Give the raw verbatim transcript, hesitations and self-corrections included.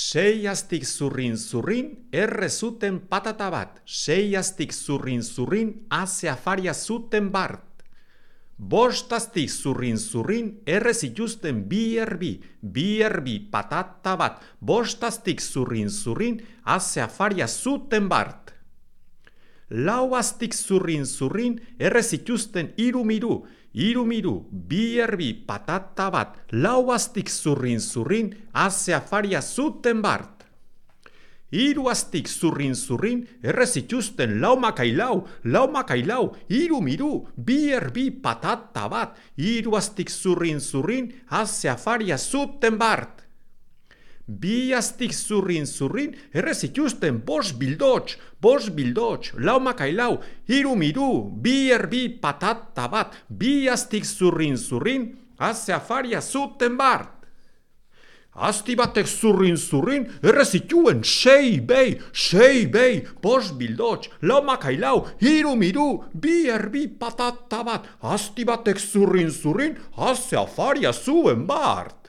Sei astik zurrin zurrin, erre zuten patata bat. Sei astik zurrin zurrin, haze afaria zuten bart. Bost astik zurrin zurrin, erre zituzten bi erbi. Bi erbi patata bat. Bost astik zurrin zurrin, haze afaria zuten bart. Lau astik zurrin zurrin, erre zituzten iru miru. Iru miru, bi erbi patata bat, lau astik zurrin zurrin, haze afaria zuten bart. Iru astik zurrin zurrin, erre zituzten lau makailau, lau makailau, iru miru, bi erbi patata bat, iru astik zurrin zurrin, haze afaria zuten bart. Bi astik zurrin zurrin, erre zituzten bos bildots, bos bildots, lau makailau, iru miru, bi erbi patata bat, bi astik zurrin zurrin, haze afaria zuten bart. Asti batek zurrin zurrin, erre zituen sei bei, sei bei, bos bildots, lau makailau, iru miru, bi erbi patata bat, asti batek zurrin zurrin, haze afaria zuen bart.